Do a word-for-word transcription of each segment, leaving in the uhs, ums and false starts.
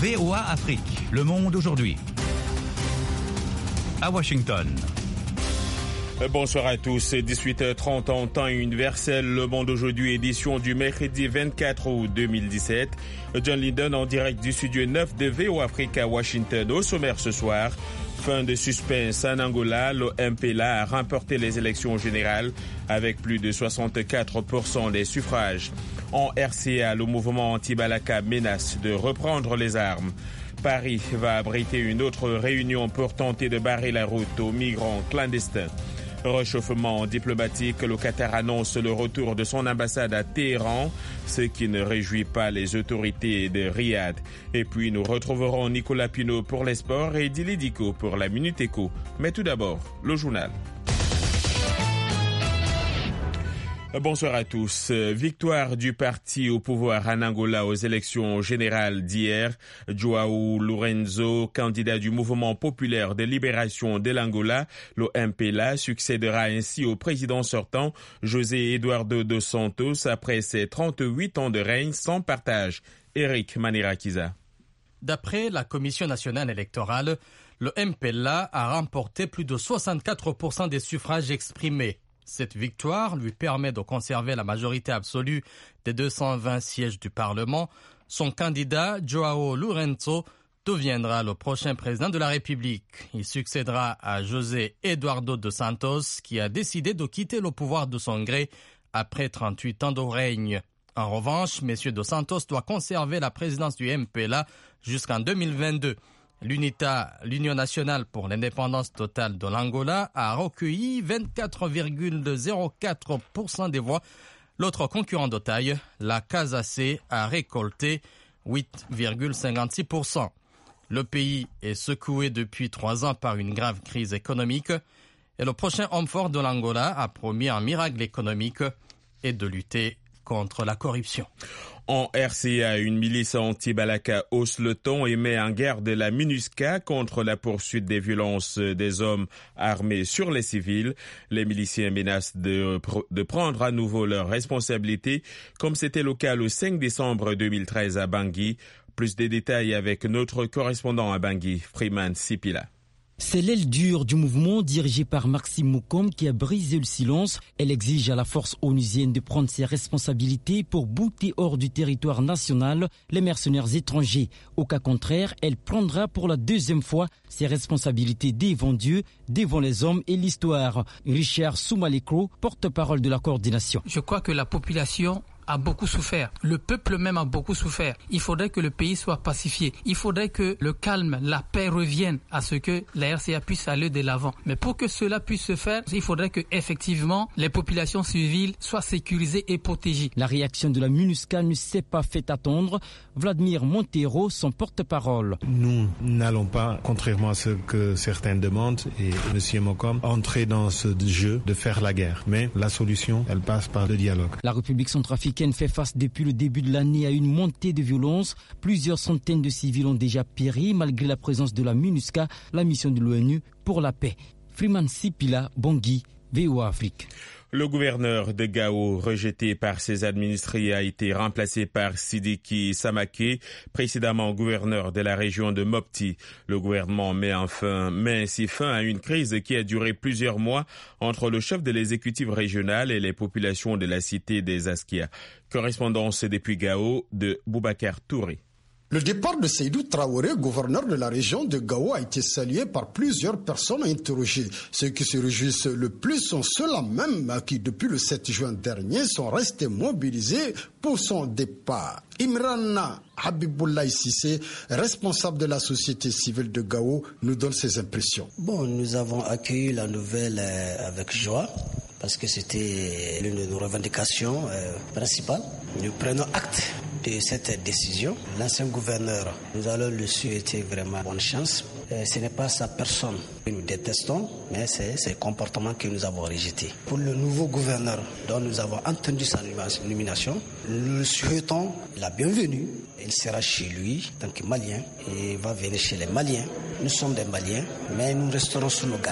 V O A Afrique, le monde aujourd'hui. À Washington. Bonsoir à tous, dix-huit heures trente en temps universel, Le Monde aujourd'hui, édition du mercredi vingt-quatre août deux mille dix-sept. John Linden en direct du studio neuf de V O A Afrique à Washington. Au sommaire ce soir, fin de suspense en Angola, l'O M P L A a remporté les élections générales avec plus de soixante-quatre pour cent des suffrages. En R C A, le mouvement anti-Balaka menace de reprendre les armes. Paris va abriter une autre réunion pour tenter de barrer la route aux migrants clandestins. Réchauffement diplomatique, le Qatar annonce le retour de son ambassade à Téhéran, ce qui ne réjouit pas les autorités de Riyad. Et puis nous retrouverons Nicolas Pinault pour les sports et Dili Diko pour la Minute Éco. Mais tout d'abord, le journal. Bonsoir à tous. Victoire du parti au pouvoir en Angola aux élections générales d'hier. João Lourenço, candidat du mouvement populaire de libération de l'Angola, l'O M P L A, succédera ainsi au président sortant, José Eduardo dos Santos, après ses trente-huit ans de règne sans partage. Eric Manirakiza. D'après la Commission nationale électorale, l'O M P L A a remporté plus de soixante-quatre pour cent des suffrages exprimés. Cette victoire lui permet de conserver la majorité absolue des deux cent vingt sièges du Parlement. Son candidat, João Lourenço, deviendra le prochain président de la République. Il succédera à José Eduardo dos Santos, qui a décidé de quitter le pouvoir de son gré après trente-huit ans de règne. En revanche, M. dos Santos doit conserver la présidence du M P L A jusqu'en deux mille vingt-deux. L'UNITA, l'Union nationale pour l'indépendance totale de l'Angola, a recueilli vingt-quatre virgule zéro quatre pour cent des voix. L'autre concurrent de taille, la Casa C, a récolté huit virgule cinquante-six pour cent. Le pays est secoué depuis trois ans par une grave crise économique et le prochain homme fort de l'Angola a promis un miracle économique et de lutter contre la corruption. En R C A, une milice anti-Balaka hausse le ton et met en garde la MINUSCA contre la poursuite des violences des hommes armés sur les civils. Les miliciens menacent de, de prendre à nouveau leurs responsabilités, comme c'était le cas le cinq décembre deux mille treize à Bangui. Plus de détails avec notre correspondant à Bangui, Freeman Sipila. C'est l'aile dure du mouvement dirigé par Maxime Moukom qui a brisé le silence. Elle exige à la force onusienne de prendre ses responsabilités pour bouter hors du territoire national les mercenaires étrangers. Au cas contraire, elle prendra pour la deuxième fois ses responsabilités devant Dieu, devant les hommes et l'histoire. Richard Soumalekro, porte-parole de la coordination. Je crois que la population a beaucoup souffert. Le peuple même a beaucoup souffert. Il faudrait que le pays soit pacifié. Il faudrait que le calme, la paix reviennent à ce que la R C A puisse aller de l'avant. Mais pour que cela puisse se faire, il faudrait que effectivement les populations civiles soient sécurisées et protégées. La réaction de la MINUSCA ne s'est pas fait attendre. Vladimir Montero, son porte-parole. Nous n'allons pas, contrairement à ce que certains demandent, et M. Mokom, entrer dans ce jeu de faire la guerre. Mais la solution, elle passe par le dialogue. La République centrafricaine fait face depuis le début de l'année à une montée de violence. Plusieurs centaines de civils ont déjà péri malgré la présence de la MINUSCA, la mission de l'ONU pour la paix. Freeman Sipila, Bangui, V O A Afrique. Le gouverneur de Gao, rejeté par ses administrés, a été remplacé par Sidiki Samaké, précédemment gouverneur de la région de Mopti. Le gouvernement met enfin, met ainsi fin à une crise qui a duré plusieurs mois entre le chef de l'exécutif régional et les populations de la cité des Askia. Correspondance depuis Gao de Boubacar Touré. Le départ de Seydou Traoré, gouverneur de la région de Gao, a été salué par plusieurs personnes interrogées. Ceux qui se réjouissent le plus sont ceux-là même qui, depuis le sept juin dernier, sont restés mobilisés pour son départ. Imran Habiboulaye Sissé, responsable de la société civile de Gao, nous donne ses impressions. Bon, nous avons accueilli la nouvelle avec joie, parce que c'était l'une de nos revendications euh, principales. Nous prenons acte de cette décision. L'ancien gouverneur, nous allons lui souhaiter vraiment bonne chance. Euh, ce n'est pas sa personne que nous détestons, mais c'est ses comportements que nous avons rejetés. Pour le nouveau gouverneur dont nous avons entendu sa nomination, nous lui souhaitons la bienvenue. Il sera chez lui, en tant que Malien, et il va venir chez les Maliens. Nous sommes des Maliens, mais nous resterons sous nos gardes.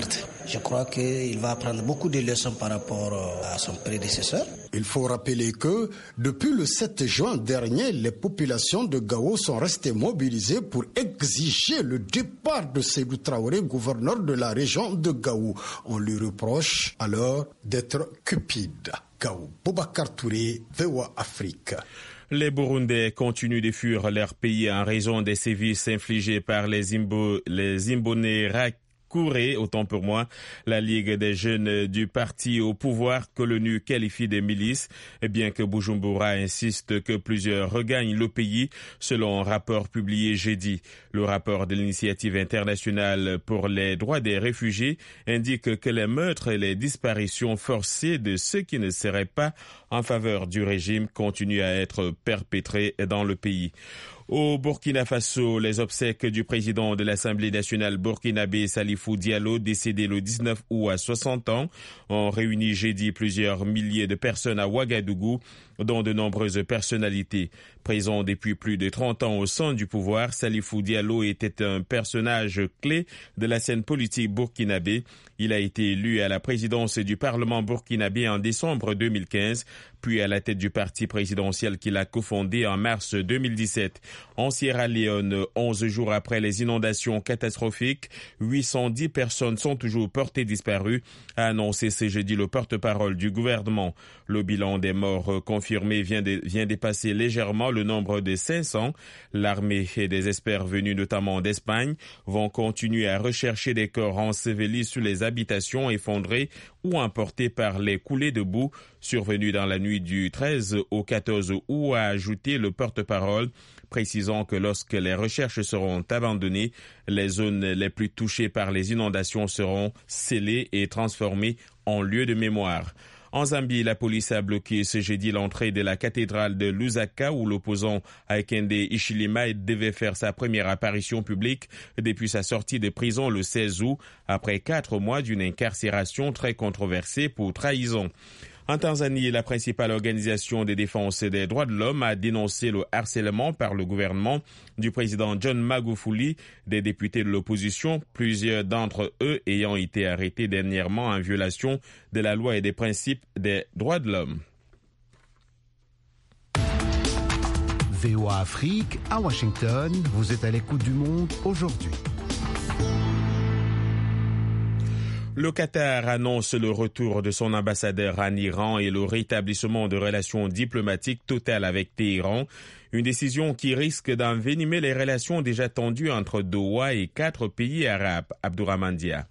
Je crois qu'il va apprendre beaucoup de leçons par rapport à son prédécesseur. Il faut rappeler que depuis le sept juin dernier, les populations de Gao sont restées mobilisées pour exiger le départ de Sédou Traoré, gouverneur de la région de Gao. On lui reproche alors d'être cupide. Gao, Boubacar Touré, V O A Afrique. Les Burundais continuent de fuir leur pays en raison des sévices infligés par les, Imbo, les Imbonerakure, autant pour moi, la Ligue des jeunes du parti au pouvoir que l'ONU qualifie de milices, et bien que Bujumbura insiste que plusieurs regagnent le pays, selon un rapport publié jeudi. Le rapport de l'initiative internationale pour les droits des réfugiés indique que les meurtres et les disparitions forcées de ceux qui ne seraient pas en faveur du régime continuent à être perpétrés dans le pays. Au Burkina Faso, les obsèques du président de l'Assemblée nationale burkinabé Salifou Diallo, décédé le dix-neuf août à soixante ans, ont réuni jeudi plusieurs milliers de personnes à Ouagadougou, dont de nombreuses personnalités. Présent depuis plus de trente ans au sein du pouvoir, Salifou Diallo était un personnage clé de la scène politique burkinabé. Il a été élu à la présidence du Parlement burkinabé en décembre deux mille quinze, puis à la tête du parti présidentiel qu'il a cofondé en mars deux mille dix-sept. En Sierra Leone, onze jours après les inondations catastrophiques, huit cent dix personnes sont toujours portées disparues, a annoncé ce jeudi le porte-parole du gouvernement. Le bilan des morts confirmés vient, de, vient dépasser légèrement le nombre de cinq cents. L'armée et des experts venus notamment d'Espagne vont continuer à rechercher des corps ensevelis sous les habitations effondrées ou emportés par les coulées de boue survenues dans la nuit du treize au quatorze août, a ajouté le porte-parole, précisant que lorsque les recherches seront abandonnées, les zones les plus touchées par les inondations seront scellées et transformées en lieux de mémoire. En Zambie, la police a bloqué ce jeudi l'entrée de la cathédrale de Lusaka où l'opposant Hakainde Hichilema devait faire sa première apparition publique depuis sa sortie de prison le seize août, après quatre mois d'une incarcération très controversée pour trahison. En Tanzanie, la principale organisation de défense des droits de l'homme a dénoncé le harcèlement par le gouvernement du président John Magufuli des députés de l'opposition, plusieurs d'entre eux ayant été arrêtés dernièrement en violation de la loi et des principes des droits de l'homme. V O A Afrique, à Washington, vous êtes à l'écoute du monde aujourd'hui. Le Qatar annonce le retour de son ambassadeur en Iran et le rétablissement de relations diplomatiques totales avec Téhéran, une décision qui risque d'envenimer les relations déjà tendues entre Doha et quatre pays arabes. Abdourahmane Dia.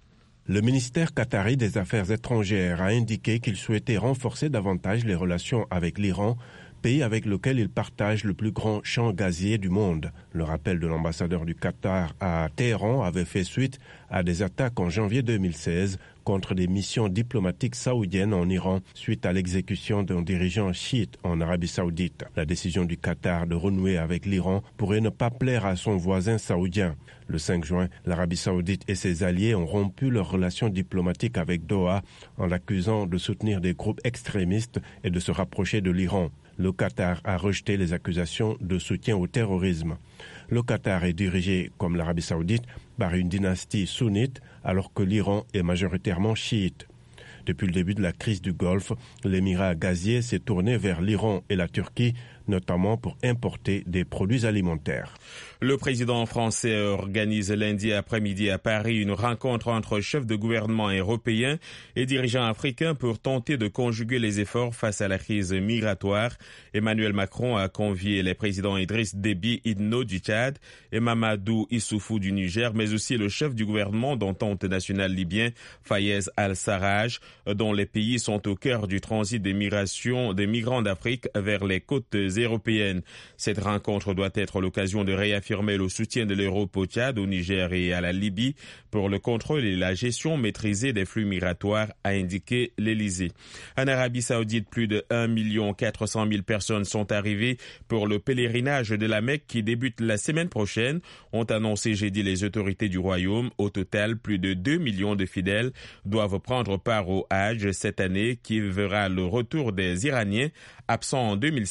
Le ministère qatari des Affaires étrangères a indiqué qu'il souhaitait renforcer davantage les relations avec l'Iran, pays avec lequel il partage le plus grand champ gazier du monde. Le rappel de l'ambassadeur du Qatar à Téhéran avait fait suite à des attaques en janvier deux mille seize contre des missions diplomatiques saoudiennes en Iran suite à l'exécution d'un dirigeant chiite en Arabie saoudite. La décision du Qatar de renouer avec l'Iran pourrait ne pas plaire à son voisin saoudien. Le cinq juin, l'Arabie saoudite et ses alliés ont rompu leurs relations diplomatiques avec Doha en l'accusant de soutenir des groupes extrémistes et de se rapprocher de l'Iran. Le Qatar a rejeté les accusations de soutien au terrorisme. Le Qatar est dirigé, comme l'Arabie saoudite, par une dynastie sunnite, alors que l'Iran est majoritairement chiite. Depuis le début de la crise du Golfe, l'émirat gazier s'est tourné vers l'Iran et la Turquie, notamment pour importer des produits alimentaires. Le président français organise lundi après-midi à Paris une rencontre entre chefs de gouvernement européens et dirigeants africains pour tenter de conjuguer les efforts face à la crise migratoire. Emmanuel Macron a convié les présidents Idriss Déby Itno du Tchad et Mamadou Issoufou du Niger, mais aussi le chef du gouvernement d'entente nationale libyen, Fayez al-Sarraj, dont les pays sont au cœur du transit des migrations des migrants d'Afrique vers les côtes européennes. Cette rencontre doit être l'occasion de réaffirmer le soutien de l'Europe au Tchad, au Niger et à la Libye pour le contrôle et la gestion maîtrisée des flux migratoires, a indiqué l'Élysée. En Arabie Saoudite, plus de un million quatre cent mille personnes sont arrivées pour le pèlerinage de la Mecque qui débute la semaine prochaine, ont annoncé jeudi les autorités du royaume. Au total, plus de deux millions de fidèles doivent prendre part au Hajj cette année qui verra le retour des Iraniens absents en deux mille seize.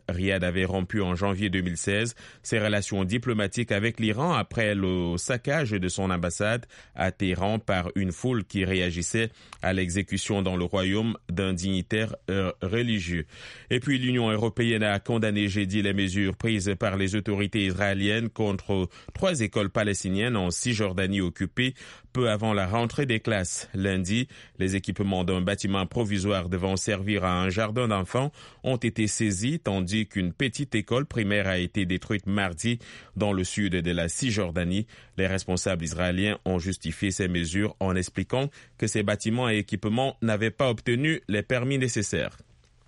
Riyad avait rompu en janvier deux mille seize ses relations diplomatiques avec l'Iran après le saccage de son ambassade à Téhéran par une foule qui réagissait à l'exécution dans le royaume d'un dignitaire euh, religieux. Et puis l'Union européenne a condamné jeudi les mesures prises par les autorités israéliennes contre trois écoles palestiniennes en Cisjordanie occupée peu avant la rentrée des classes. Lundi, les équipements d'un bâtiment provisoire devant servir à un jardin d'enfants ont été saisis, tandis qu'une petite école primaire a été détruite mardi dans le sud de la Cisjordanie. Les responsables israéliens ont justifié ces mesures en expliquant que ces bâtiments et équipements n'avaient pas obtenu les permis nécessaires.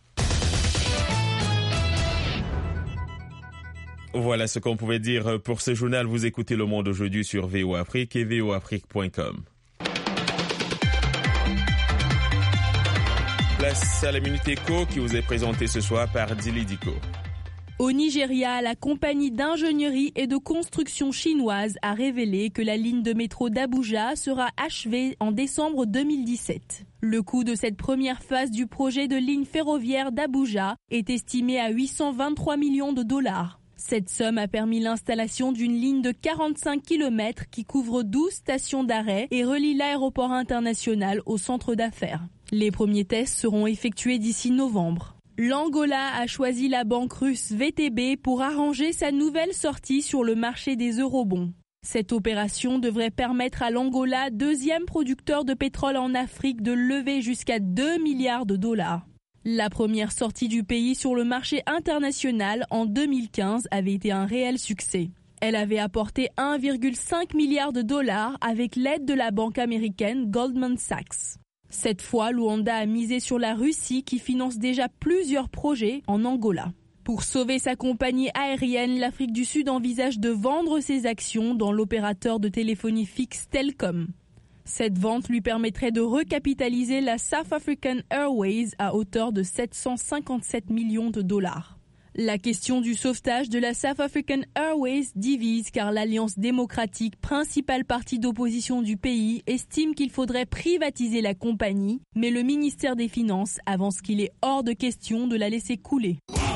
Voilà ce qu'on pouvait dire pour ce journal. Vous écoutez Le Monde aujourd'hui sur V O Afrique et v o afrique point com. Place à la Minute Éco qui vous est présentée ce soir par Dili Diko. Au Nigeria, la compagnie d'ingénierie et de construction chinoise a révélé que la ligne de métro d'Abuja sera achevée en décembre deux mille dix-sept. Le coût de cette première phase du projet de ligne ferroviaire d'Abuja est estimé à huit cent vingt-trois millions de dollars. Cette somme a permis l'installation d'une ligne de quarante-cinq kilomètres qui couvre douze stations d'arrêt et relie l'aéroport international au centre d'affaires. Les premiers tests seront effectués d'ici novembre. L'Angola a choisi la banque russe V T B pour arranger sa nouvelle sortie sur le marché des eurobonds. Cette opération devrait permettre à l'Angola, deuxième producteur de pétrole en Afrique, de lever jusqu'à deux milliards de dollars. La première sortie du pays sur le marché international en deux mille quinze avait été un réel succès. Elle avait apporté un virgule cinq milliard de dollars avec l'aide de la banque américaine Goldman Sachs. Cette fois, Luanda a misé sur la Russie qui finance déjà plusieurs projets en Angola. Pour sauver sa compagnie aérienne, l'Afrique du Sud envisage de vendre ses actions dans l'opérateur de téléphonie fixe Telkom. Cette vente lui permettrait de recapitaliser la South African Airways à hauteur de sept cent cinquante-sept millions de dollars. La question du sauvetage de la South African Airways divise car l'Alliance démocratique, principal parti d'opposition du pays, estime qu'il faudrait privatiser la compagnie, mais le ministère des Finances avance qu'il est hors de question de la laisser couler.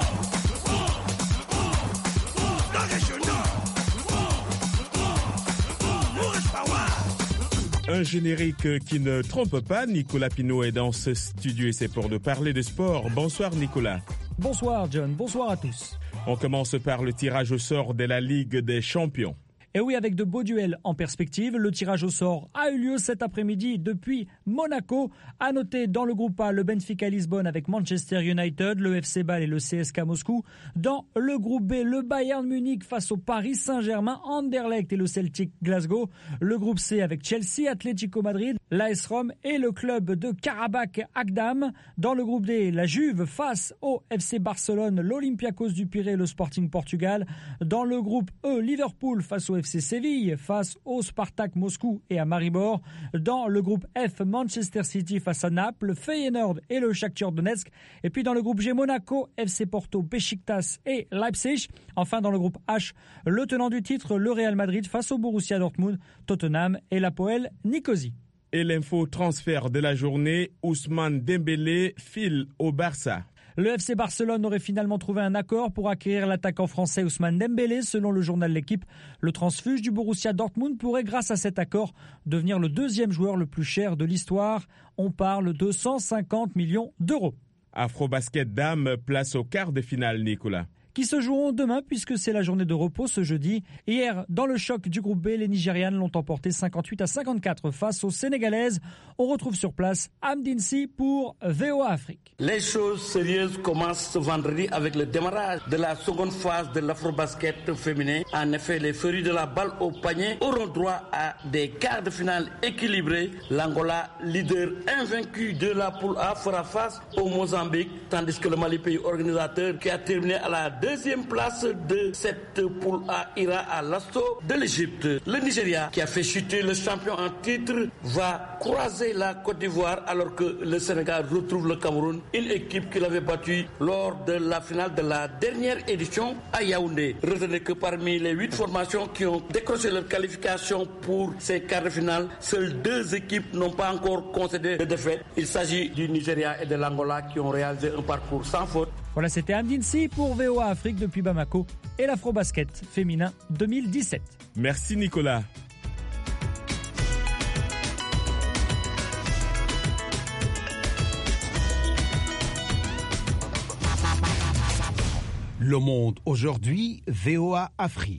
Un générique qui ne trompe pas. Nicolas Pinault est dans ce studio et c'est pour nous parler de sport. Bonsoir Nicolas. Bonsoir John, bonsoir à tous. On commence par le tirage au sort de la Ligue des Champions. Et oui, avec de beaux duels en perspective, le tirage au sort a eu lieu cet après-midi depuis Monaco. À noter dans le groupe A, le Benfica Lisbonne avec Manchester United, le F C Bâle et le C S K Moscou. Dans le groupe B, le Bayern Munich face au Paris Saint-Germain, Anderlecht et le Celtic Glasgow. Le groupe C avec Chelsea, Atlético Madrid, l'A S Rome et le club de Karabakh Agdam. Dans le groupe D, la Juve face au F C Barcelone, l'Olympiakos du Pirée et le Sporting Portugal. Dans le groupe E, Liverpool face au F C Séville face au Spartak Moscou et à Maribor. Dans le groupe F, Manchester City face à Naples, Feyenoord et le Shakhtar Donetsk. Et puis dans le groupe G, Monaco, F C Porto, Beşiktaş et Leipzig. Enfin dans le groupe H, le tenant du titre, le Real Madrid face au Borussia Dortmund, Tottenham et l'Apoel Nicosie. Et l'info transfert de la journée, Ousmane Dembélé file au Barça. Le F C Barcelone aurait finalement trouvé un accord pour acquérir l'attaquant français Ousmane Dembélé. Selon le journal L'Équipe, le transfuge du Borussia Dortmund pourrait, grâce à cet accord, devenir le deuxième joueur le plus cher de l'histoire. On parle de cent cinquante millions d'euros. Afrobasket Dames place au quart de finale, Nicolas. Qui se joueront demain puisque c'est la journée de repos ce jeudi. Hier, dans le choc du groupe B, les Nigérianes l'ont emporté cinquante-huit à cinquante-quatre face aux Sénégalaises. On retrouve sur place Amdinsi pour V O A Afrique. Les choses sérieuses commencent ce vendredi avec le démarrage de la seconde phase de l'afrobasket féminin. En effet, les férus de la balle au panier auront droit à des quarts de finale équilibrés. L'Angola, leader invaincu de la poule A, fera face au Mozambique, tandis que le Mali, pays organisateur, qui a terminé à la deuxième place de cette poule A, ira à l'assaut de l'Égypte. Le Nigeria, qui a fait chuter le champion en titre va croiser la Côte d'Ivoire alors que le Sénégal retrouve le Cameroun, une équipe qu'il avait battue lors de la finale de la dernière édition à Yaoundé. Retenez que parmi les huit formations qui ont décroché leur qualification pour ces quarts de finale, seules deux équipes n'ont pas encore concédé de défaite. Il s'agit du Nigeria et de l'Angola qui ont réalisé un parcours sans faute. Voilà, c'était Amdine Si pour V O A Afrique depuis Bamako et l'Afrobasket féminin deux mille dix-sept. Merci Nicolas. Le Monde aujourd'hui, V O A Afrique.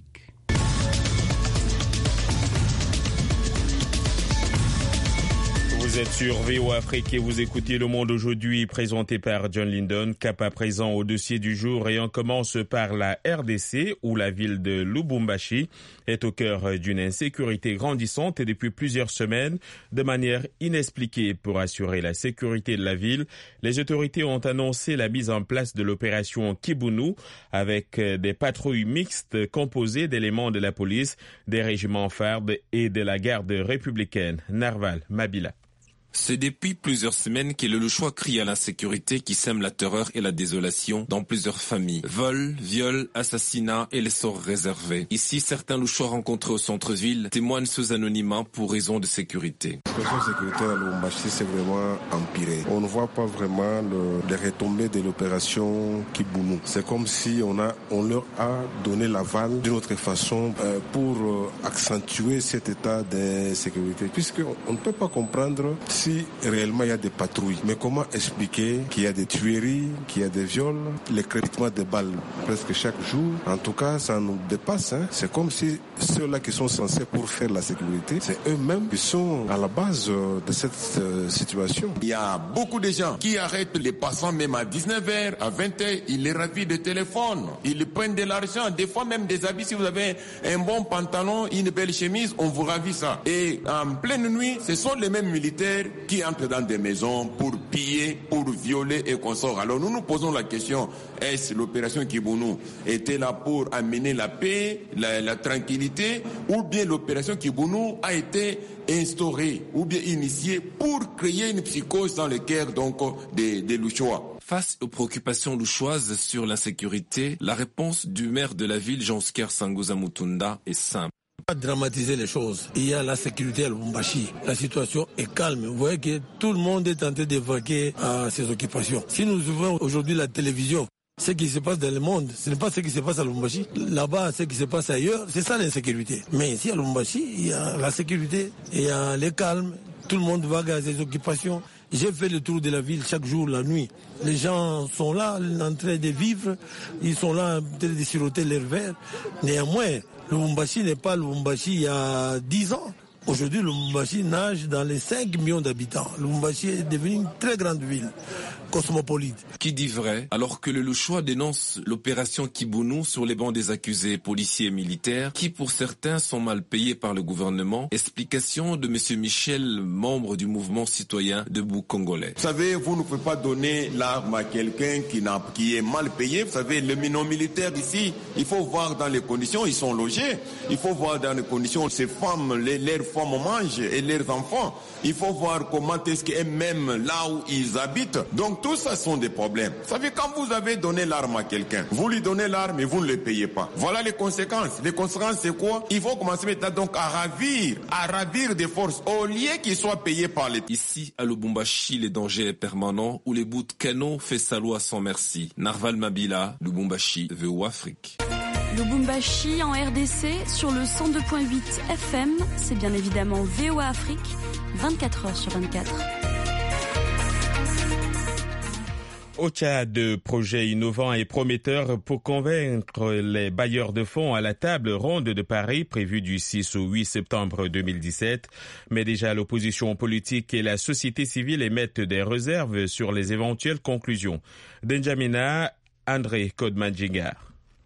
Vous êtes sur V O A Afrique et vous écoutez Le Monde aujourd'hui, présenté par John Lindon. Cap à présent au dossier du jour et on commence par la R D C où la ville de Lubumbashi est au cœur d'une insécurité grandissante et depuis plusieurs semaines de manière inexpliquée. Pour assurer la sécurité de la ville, les autorités ont annoncé la mise en place de l'opération Kibunu avec des patrouilles mixtes composées d'éléments de la police, des régiments FARD et de la garde républicaine. Narval Mabila. C'est depuis plusieurs semaines que le choix crie à l'insécurité qui sème la terreur et la désolation dans plusieurs familles. Vols, viols, assassinats et les sorts réservés. Ici, certains louchois rencontrés au centre-ville témoignent sous anonymat pour raison de sécurité. La situation sécuritaire à Lubumbashi s'est vraiment empirée. On ne voit pas vraiment le, les retombées de l'opération Kibunu. C'est comme si on, a, on leur a donné l'aval d'une autre façon euh, pour euh, accentuer cet état d'insécurité. Puisqu'on on ne peut pas comprendre si réellement il y a des patrouilles. Mais comment expliquer qu'il y a des tueries, qu'il y a des viols, les crépitements de balles presque chaque jour? En tout cas, ça nous dépasse. Hein. C'est comme si ceux-là qui sont censés pour faire la sécurité, c'est eux-mêmes qui sont à la base de cette euh, situation. Il y a beaucoup de gens qui arrêtent les passants même à dix-neuf heures, à vingt heures, ils les ravissent de téléphone, ils prennent de l'argent, des fois même des habits. Si vous avez un bon pantalon, une belle chemise, on vous ravit ça. Et en pleine nuit, ce sont les mêmes militaires qui entrent dans des maisons pour piller, pour violer et consorts. Alors nous nous posons la question, est-ce l'opération Kibunu était là pour amener la paix, la, la tranquillité, ou bien l'opération Kibunu a été instaurée ou bien initiée pour créer une psychose dans le cœur donc des, des Louchois? Face aux préoccupations louchoises sur l'insécurité, la réponse du maire de la ville, Jean-Oscar Sangoza Mutunda, est simple. Pas dramatiser les choses. Il y a la sécurité à Lubumbashi. La situation est calme. Vous voyez que tout le monde est en train d'évacuer à ses occupations. Si nous ouvrons aujourd'hui la télévision, ce qui se passe dans le monde, ce n'est pas ce qui se passe à Lubumbashi. Là-bas, ce qui se passe ailleurs, c'est ça l'insécurité. Mais ici à Lubumbashi, il y a la sécurité, il y a le calme, tout le monde va à ses occupations. J'ai fait le tour de la ville chaque jour, la nuit. Les gens sont là, en train de vivre, ils sont là, en train de siroter leur verre. Néanmoins, Lubumbashi n'est pas Lubumbashi il y a dix ans. Aujourd'hui, Lubumbashi nage dans les cinq millions d'habitants. Lubumbashi est devenu une très grande ville, cosmopolite. Qui dit vrai, alors que le Louchois dénonce l'opération Kibunu sur les bancs des accusés policiers et militaires, qui pour certains sont mal payés par le gouvernement. Explication de M. Michel, membre du mouvement citoyen Debout Congolais. Vous savez, vous ne pouvez pas donner l'arme à quelqu'un qui, n'a, qui est mal payé. Vous savez, les minons militaires ici, il faut voir dans les conditions, ils sont logés. Il faut voir dans les conditions, ces femmes, les, leurs femmes mangent et leurs enfants. Il faut voir comment est-ce qu'eux-mêmes, là où ils habitent. Donc tout ça sont des problèmes. Vous savez, quand vous avez donné l'arme à quelqu'un, vous lui donnez l'arme et vous ne le payez pas. Voilà les conséquences. Les conséquences, c'est quoi? Il faut commencer maintenant donc à ravir, à ravir des forces au lieu qu'ils soient payés par les... Ici, à Lubumbashi, les dangers est permanent, où les bouts de canon fait sa loi sans merci. Narval Mabila, Lubumbashi, V O A Afrique. Lubumbashi en R D C sur le cent deux virgule huit F M, c'est bien évidemment V O A Afrique, vingt-quatre heures sur vingt-quatre. Au Tchad, projet innovant et prometteur pour convaincre les bailleurs de fonds à la table ronde de Paris prévue du six au huit septembre deux mille dix-sept. Mais déjà l'opposition politique et la société civile émettent des réserves sur les éventuelles conclusions. Benjamina André Kodmanjigar.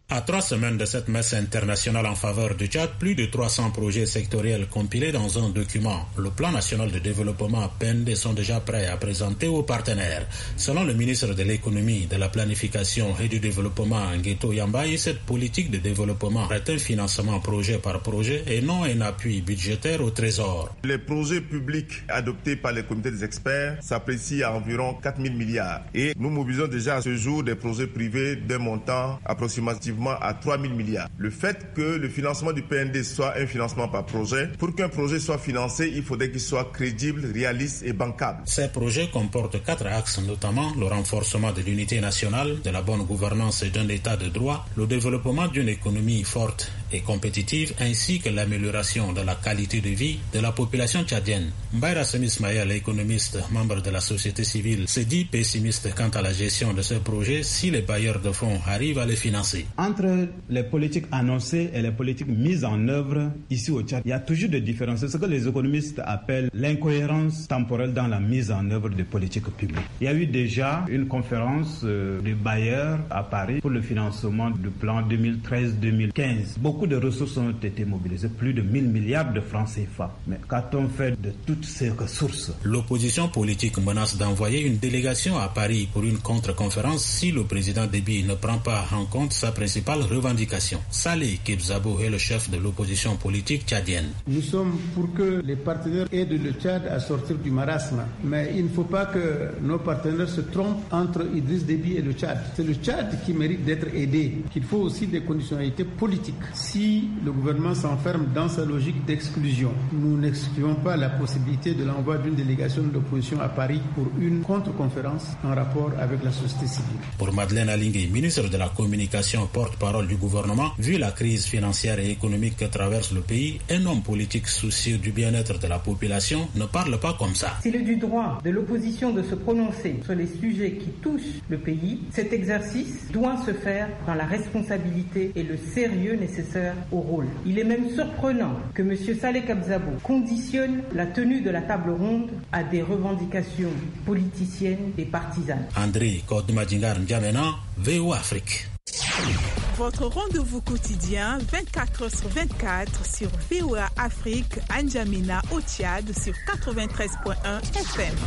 À trois semaines de cette messe internationale en faveur du Tchad, plus de trois cents projets sectoriels compilés dans un document, le plan national de développement P N D, sont déjà prêts à présenter aux partenaires. Selon le ministre de l'économie, de la planification et du développement, Ngueto Yambaye, cette politique de développement est un financement projet par projet et non un appui budgétaire au trésor. Les projets publics adoptés par les comités des experts s'apprécient à environ quatre mille milliards et nous mobilisons déjà à ce jour des projets privés d'un montant approximativement à trois mille milliards. Le fait que le financement du P N D soit un financement par projet, pour qu'un projet soit financé, il faudrait qu'il soit crédible, réaliste et bancable. Ces projets comportent quatre axes, notamment le renforcement de l'unité nationale, de la bonne gouvernance et d'un état de droit, le développement d'une économie forte et compétitive, ainsi que l'amélioration de la qualité de vie de la population tchadienne. Mbaye Rassem Ismaël, économiste, membre de la société civile, se dit pessimiste quant à la gestion de ces projets si les bailleurs de fonds arrivent à les financer. Entre les politiques annoncées et les politiques mises en œuvre ici au Tchad, il y a toujours des différences. C'est ce que les économistes appellent l'incohérence temporelle dans la mise en œuvre des politiques publiques. Il y a eu déjà une conférence euh, des bailleurs à Paris pour le financement du plan deux mille treize deux mille quinze. Beaucoup de ressources ont été mobilisées, plus de mille milliards de francs C F A. Mais qu'a-t-on fait de toutes ces ressources? L'opposition politique menace d'envoyer une délégation à Paris pour une contre-conférence si le président Déby ne prend pas en compte sa principale revendication. Saleh Kebzabo est le chef de l'opposition politique tchadienne. Nous sommes pour que les partenaires aident le Tchad à sortir du marasme. Mais il ne faut pas que nos partenaires se trompent entre Idriss Déby et le Tchad. C'est le Tchad qui mérite d'être aidé. Il faut aussi des conditionnalités politiques. Si le gouvernement s'enferme dans sa logique d'exclusion, nous n'excluons pas la possibilité de l'envoi d'une délégation de l'opposition à Paris pour une contre-conférence en rapport avec la société civile. Pour Madeleine Alingui, ministre de la Communication, porte-parole du gouvernement, vu la crise financière et économique que traverse le pays, un homme politique soucieux du bien-être de la population ne parle pas comme ça. S'il est du droit de l'opposition de se prononcer sur les sujets qui touchent le pays, cet exercice doit se faire dans la responsabilité et le sérieux nécessaire au rôle. Il est même surprenant que M. Saleh Kebzabo conditionne la tenue de la table ronde à des revendications politiciennes et partisanes. André Kodmadingar N'Djamena, V O Afrique. Votre rendez-vous quotidien vingt-quatre heures sur vingt-quatre sur V O A Afrique, N'Djamena au Tchad sur quatre-vingt-treize virgule un F M.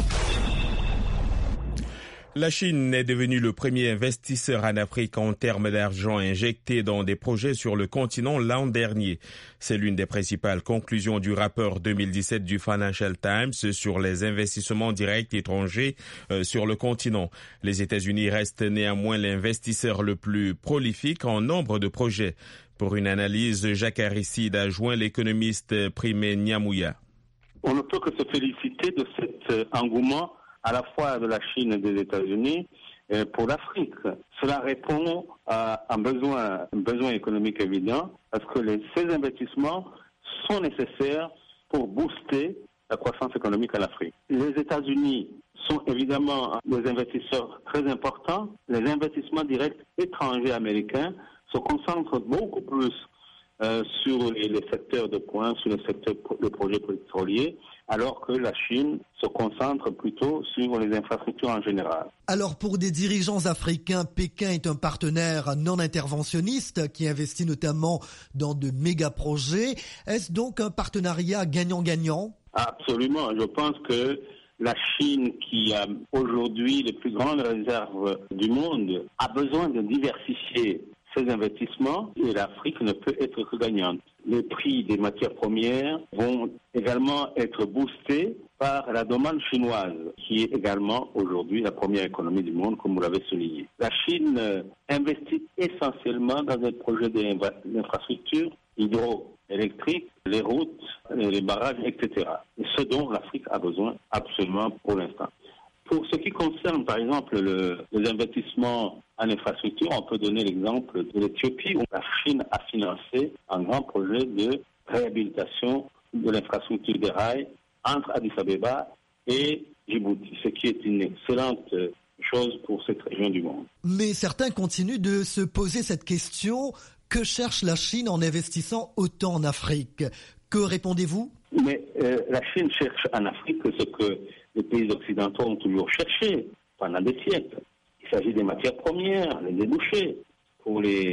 La Chine est devenue le premier investisseur en Afrique en termes d'argent injecté dans des projets sur le continent l'an dernier. C'est l'une des principales conclusions du rapport deux mille dix-sept du Financial Times sur les investissements directs étrangers sur le continent. Les États-Unis restent néanmoins l'investisseur le plus prolifique en nombre de projets. Pour une analyse, Jacques Aristide a joint l'économiste Primé Nyamouya. On ne peut que se féliciter de cet engouement à la fois de la Chine et des États-Unis pour l'Afrique. Cela répond à un besoin, un besoin économique évident parce que les, ces investissements sont nécessaires pour booster la croissance économique en Afrique. Les États-Unis sont évidemment des investisseurs très importants. Les investissements directs étrangers américains se concentrent beaucoup plus euh, sur les, les secteurs de pointe, sur les secteurs de projets pétroliers, alors que la Chine se concentre plutôt sur les infrastructures en général. Alors pour des dirigeants africains, Pékin est un partenaire non interventionniste qui investit notamment dans de méga projets. Est-ce donc un partenariat gagnant-gagnant ? Absolument. Je pense que la Chine, qui a aujourd'hui les plus grandes réserves du monde, a besoin de diversifier ses investissements et l'Afrique ne peut être que gagnante. Les prix des matières premières vont également être boostés par la demande chinoise, qui est également aujourd'hui la première économie du monde, comme vous l'avez souligné. La Chine investit essentiellement dans des projets d'infrastructures hydroélectriques, les routes, les barrages, et cetera. Et ce dont l'Afrique a besoin absolument pour l'instant. Pour ce qui concerne, par exemple, le, les investissements en infrastructure, on peut donner l'exemple de l'Éthiopie, où la Chine a financé un grand projet de réhabilitation de l'infrastructure des rails entre Addis Abeba et Djibouti, ce qui est une excellente chose pour cette région du monde. Mais certains continuent de se poser cette question, que cherche la Chine en investissant autant en Afrique ? Que répondez-vous ? Mais euh, la Chine cherche en Afrique ce que les pays occidentaux ont toujours cherché pendant des siècles. Il s'agit des matières premières, les débouchés pour les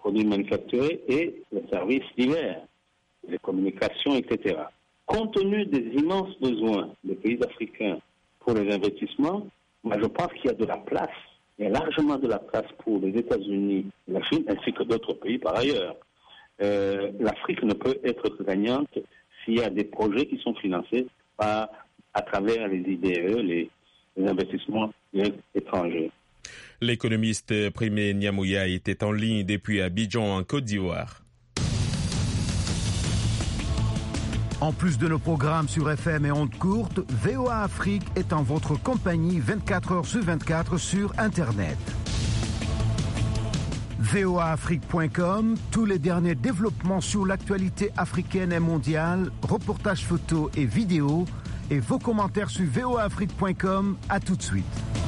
produits manufacturés et les services divers, les communications, et cetera. Compte tenu des immenses besoins des pays africains pour les investissements, moi je pense qu'il y a de la place, il y a largement de la place pour les États-Unis, la Chine, ainsi que d'autres pays par ailleurs. Euh, L'Afrique ne peut être gagnante s'il y a des projets qui sont financés par, à travers les I D E, les, les investissements étrangers. L'économiste Primé Nyamouya était en ligne depuis Abidjan, en Côte d'Ivoire. En plus de nos programmes sur F M et ondes courtes, V O A Afrique est en votre compagnie vingt-quatre heures sur vingt-quatre sur Internet. V O A Afrique point com, tous les derniers développements sur l'actualité africaine et mondiale, reportages photos et vidéos, et vos commentaires sur V O A Afrique point com. À tout de suite.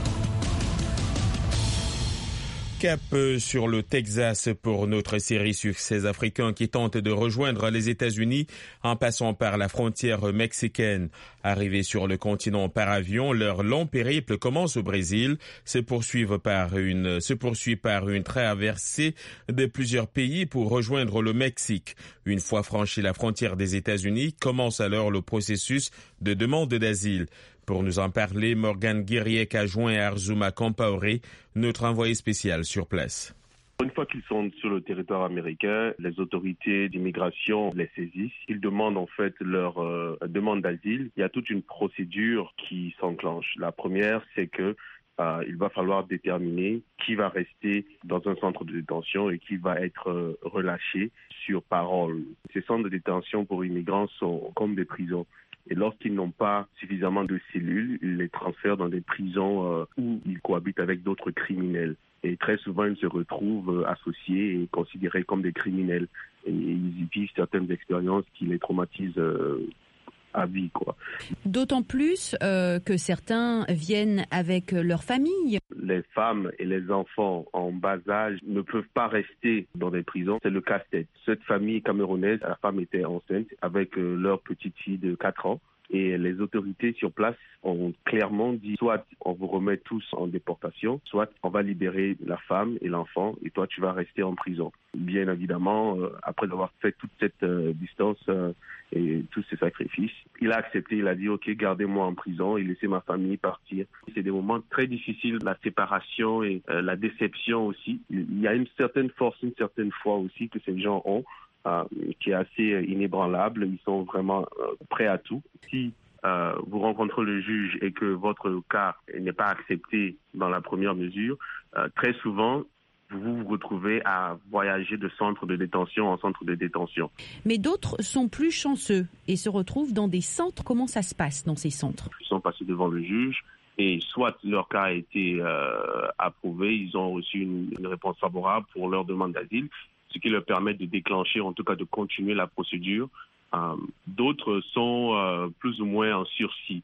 Cap sur le Texas pour notre série sur ces Africains qui tentent de rejoindre les États-Unis en passant par la frontière mexicaine. Arrivés sur le continent par avion, leur long périple commence au Brésil, se poursuit par une, se poursuit par une traversée de plusieurs pays pour rejoindre le Mexique. Une fois franchi la frontière des États-Unis, commence alors le processus de demande d'asile. Pour nous en parler, Morgan Guiriec a joint Arzuma Compaoré, notre envoyé spécial sur place. Une fois qu'ils sont sur le territoire américain, les autorités d'immigration les saisissent. Ils demandent en fait leur euh, demande d'asile. Il y a toute une procédure qui s'enclenche. La première, c'est que euh, il va falloir déterminer qui va rester dans un centre de détention et qui va être euh, relâché sur parole. Ces centres de détention pour immigrants sont comme des prisons. Et lorsqu'ils n'ont pas suffisamment de cellules, ils les transfèrent dans des prisons euh, où ils cohabitent avec d'autres criminels. Et très souvent, ils se retrouvent euh, associés et considérés comme des criminels. Et ils vivent certaines expériences qui les traumatisent euh, à vie, quoi. D'autant plus euh, que certains viennent avec leur famille. Les femmes et les enfants en bas âge ne peuvent pas rester dans des prisons. C'est le casse-tête. Cette famille camerounaise, la femme était enceinte avec euh, leur petite fille de quatre ans. Et les autorités sur place ont clairement dit soit on vous remet tous en déportation, soit on va libérer la femme et l'enfant et toi tu vas rester en prison. Bien évidemment, euh, après avoir fait toute cette euh, distance euh, et tous ces sacrifices, il a accepté, il a dit ok, gardez-moi en prison et laissez ma famille partir. C'est des moments très difficiles, la séparation et euh, la déception aussi. Il y a une certaine force, une certaine foi aussi que ces gens ont. Euh, qui est assez inébranlable, ils sont vraiment euh, prêts à tout. Si euh, vous rencontrez le juge et que votre cas n'est pas accepté dans la première mesure, euh, très souvent, vous vous retrouvez à voyager de centre de détention en centre de détention. Mais d'autres sont plus chanceux et se retrouvent dans des centres. Comment ça se passe dans ces centres? Ils sont passés devant le juge et soit leur cas a été euh, approuvé, ils ont reçu une, une réponse favorable pour leur demande d'asile, ce qui leur permet de déclencher, en tout cas de continuer la procédure. Euh, d'autres sont euh, plus ou moins en sursis.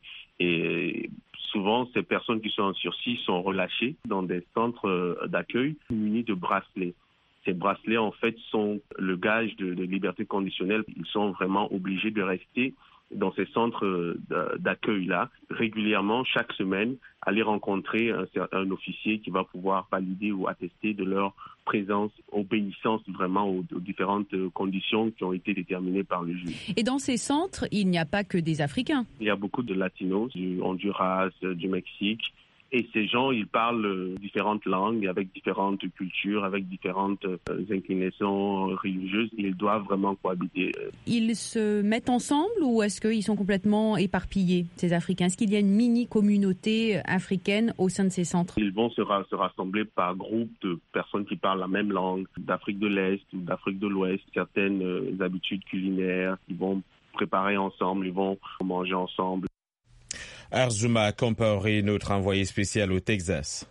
Et souvent, ces personnes qui sont en sursis sont relâchées dans des centres d'accueil munis de bracelets. Ces bracelets, en fait, sont le gage de, de liberté conditionnelle. Ils sont vraiment obligés de rester dans ces centres d'accueil-là, régulièrement, chaque semaine, aller rencontrer un, un officier qui va pouvoir valider ou attester de leur présence, obéissance vraiment aux, aux différentes conditions qui ont été déterminées par le juge. Et dans ces centres, il n'y a pas que des Africains. Il y a beaucoup de Latinos, du Honduras, du Mexique. Et ces gens, ils parlent différentes langues, avec différentes cultures, avec différentes euh, inclinaisons religieuses. Ils doivent vraiment cohabiter. Ils se mettent ensemble ou est-ce qu'ils sont complètement éparpillés, ces Africains? Est-ce qu'il y a une mini-communauté africaine au sein de ces centres? Ils vont se, ra- se rassembler par groupe de personnes qui parlent la même langue, d'Afrique de l'Est ou d'Afrique de l'Ouest, certaines euh, habitudes culinaires. Ils vont préparer ensemble, ils vont manger ensemble. Arzuma Compaoré, notre envoyé spécial au Texas.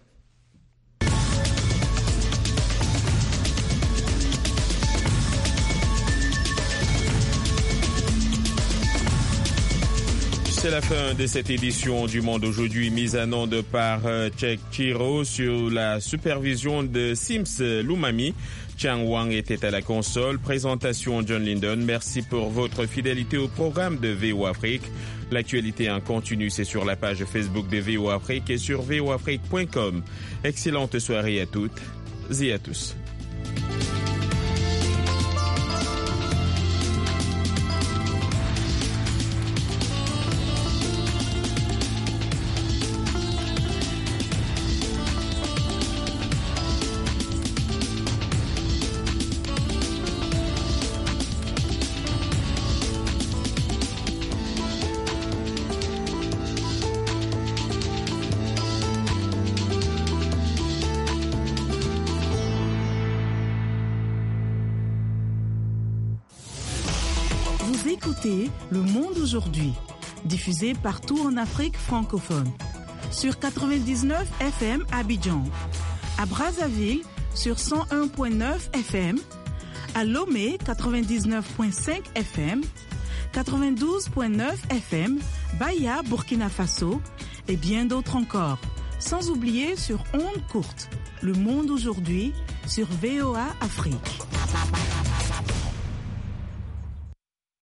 C'est la fin de cette édition du Monde aujourd'hui, mise en onde par Cheikh Chiro sur la supervision de Sims Lumami. Chang Wang était à la console. Présentation John Linden. Merci pour votre fidélité au programme de V O Afrique. L'actualité en continu, c'est sur la page Facebook de V O Afrique et sur v o afrique point com. Excellente soirée à toutes et à tous. Vous écoutez Le Monde aujourd'hui, diffusé partout en Afrique francophone. Sur quatre-vingt-dix-neuf F M à Abidjan, à Brazzaville sur cent un virgule neuf F M, à Lomé quatre-vingt-dix-neuf virgule cinq F M, quatre-vingt-douze virgule neuf F M, Baya, Burkina Faso et bien d'autres encore. Sans oublier sur ondes courtes, Le Monde aujourd'hui sur V O A Afrique.